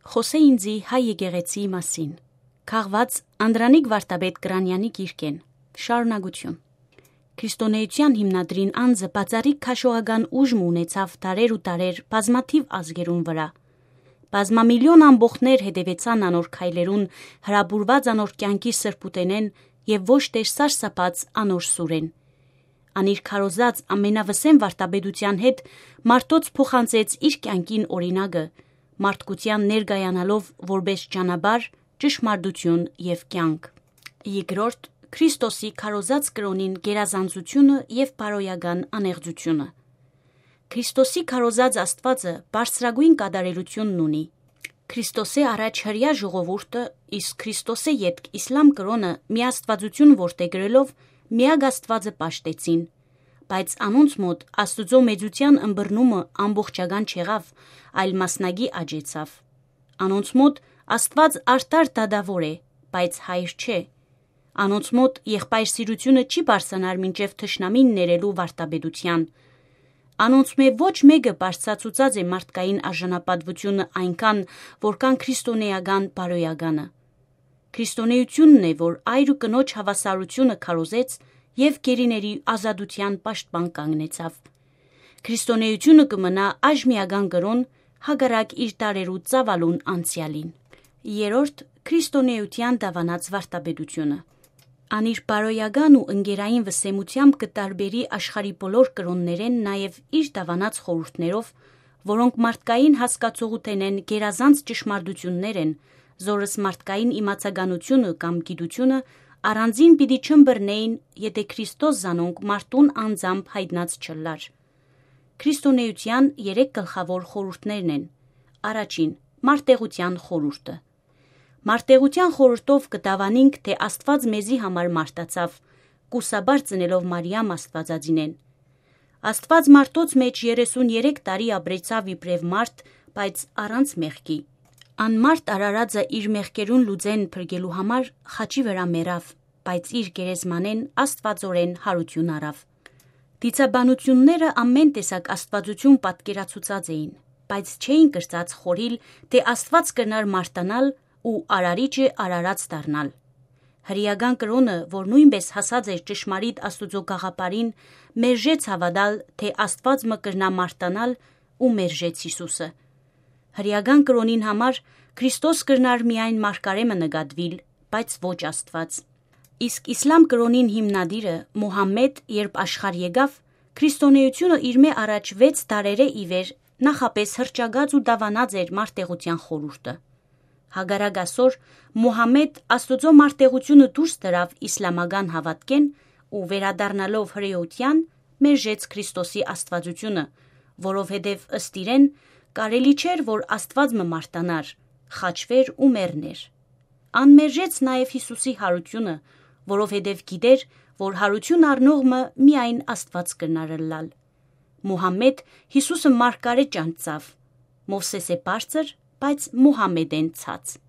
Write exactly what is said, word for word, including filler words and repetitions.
Խոսե ինձի հայ եկեղեցի մասին։ Քաղված Անդրանիկ Վարդապետ Կրանյանի գիրքեն։ Շարունակություն։ Քրիստոնեության հիմնադրին անձը բացառիկ քաշողական ուժ ունեցավ տարեր ու տարեր բազմաթիվ ազգերուն վրա։ Բազմամիլիոն ամբոխներ հետևեցան անոր քայլերուն, հրաբուրված անոր կյանքի սրբութենեն եւ ոչ թե սարսափած անոր սուրեն։ Անիր քարոզած ամենավսեմ վարդապետության հետ մարդոց փոխանցեց իր կյանքին օրինակը, մարդկության ներգայանալով որպես ճանապարհ, ճշմարտություն եւ կյանք։ Երկրորդ Քրիստոսի քարոզած կրոնին գերազանցությունը եւ բարոյական անեղծությունը։ Քրիստոսի քարոզած Աստվածը բարձրագույն կատարելությունն ունի։ Քրիստոսի առաջ հրյա ժողովուրդը, իսկ Քրիստոսի ետք իսլամ կրոնը միաստվածություն որդեգրելով միակ Աստվածը պաշտեցին, բայց անոնց մոտ Աստուծո մեծության ըմբռնումը ամբողջական չեղավ, այլ մասնագի աճեցավ։ Անոնց մոտ Աստված արտար դադավոր է, բայց հայր չէ։ Անոնց մոտ եղբայրսիրությունը չի բարձրանար մինչև թշնամին ներելու վարդապետության։ Անոնց մե ոչ մեկը բարձրացուցած է մարդկային արժանապատվությունը այնքան, որքան քրիստոնեական բարոյականը։ Քրիստոնեությունն է, որ այր ու կնոջ հավասարությունը քարոզեց եւ գերիների ազատության պաշտպան կանգնեցավ։ Քրիստոնեությունը կմնա այժմիական կրոն, հակառակ իր տարերու ծավալուն անցյալին։ Երորդ քրիստոնեության դավանած վարդապետությունը։ Անիր բարոյական ու ընկերային վսեմությամբ կտարբերի աշխարհի բոլոր կրոններեն նաև իր դավանած խորհուրդներով, որոնք մարդկային հասկացողութեն են գերազանց ճշմարտություններ են, զորս մարդկային իմացականությունը կամ գիտությունը առանձին պիտի չըմբռնեին, եթե Քրիստոս զանոնք մարդուն անձամբ հայտնած չլար։ Քրիստոնեության երեք գլխավոր խորհուրդներն են։ Առաջին՝ մարտեղության խորհուրդը։ Մարտեղության խորհուրդով կդավանինք, թե Աստված մեզի համար մարտացավ, կուսաբար ծնելով Մարիամ Աստվածածինեն։ Աստված մարդոց մեջ երեսունյերեք տարի ապրեցավ իբրև մարդ, բայց առանց մեղքի։ Անմարդ Արարածը իր մեղքերուն լուծեն փրկելու համար խաչի վրա մեռավ, բայց իր գերեզմանեն Աստվածորեն հարություն առավ։ Դիցաբանությունները ամեն տեսակ աստվածություն պատկերացուցած էին, բայց չէին կրծած խորիլ, թե Աստված կրնար մարտանալ ու արարիչը արարած դառնալ։ Հրեական կրոնը, որ նույնպես հասած էր ճշմարիտ Աստուծո գաղափարին, մերժեց հավատալ, թե Աստված մը կրնա մարտանալ ու մերժեց Հիսուսը։ Հրեական կրոնին համար Քրիստոս կրնար միայն մարգարեմը նկատվիլ, բայց ոչ Աստված։ Իսկ իսլամ կրոնին հիմնադիրը Մուհամմեդ, երբ աշխարհ եկավ, քրիստոնեությունը իր մե առաջ վեց դարերե ի վեր նախապես հրճագած ու դավանած էր մարտեղության խորհուրդը։ Հագարակ ասոր Մուհամմեդ Աստուծո մարտեղությունը դուրս դրավ իսլամական հավատքեն ու վերադառնալով հրեության մերժեց Քրիստոսի աստվածությունը, որովհետև ըստ իրեն կարելի չէր, որ Աստված մը մարտանար, խաչվեր ու մեռներ։ Անմերժեց նաև Հիսուսի հարությունը, որովհետև գիտեր, որ հարություն առնող մը միայն Աստված կրնար ըլլալ։ Մուհամմեդ Հիսուսը մարգարե ճանչավ, Մովսեսե բարձր, բայց Մուհամմեդեն ցած։